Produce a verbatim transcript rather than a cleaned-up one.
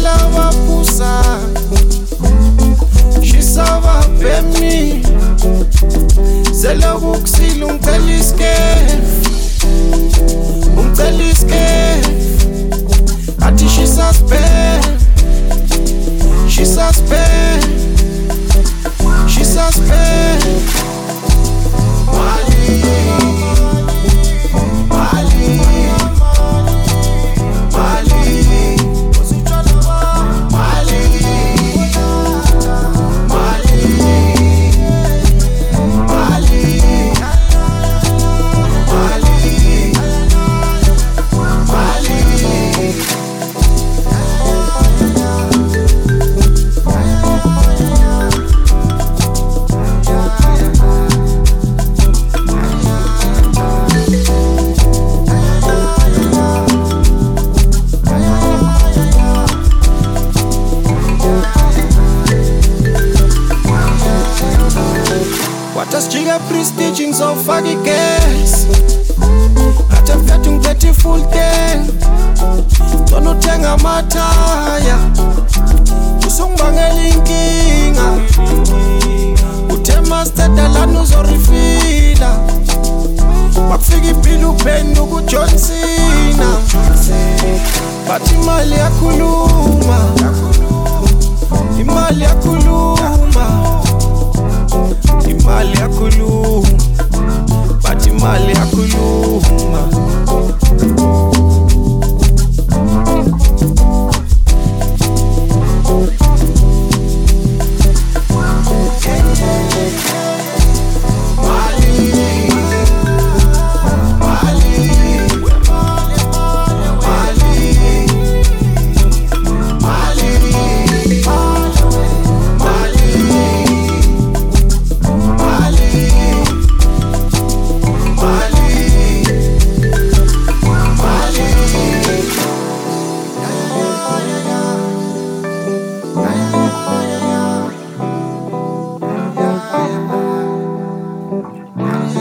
lava pusa Shisava pemni Zela vuxil umteliske Umteliske Ati shisaspe Shisaspe Shisaspe Mali Mali Watasjiga prestige ngizofaka igas Athe mfethu ngiphethe full tank Ngcono uthenga amathaya Usungibangela inkinga Uthe master dalana uzorifila Makufika ibhili uphenduka uJohn Cena Bathi imali yakhuluma Imali yakhuluma Imali yakhuluma Bathi imali yakhuluma Yeah.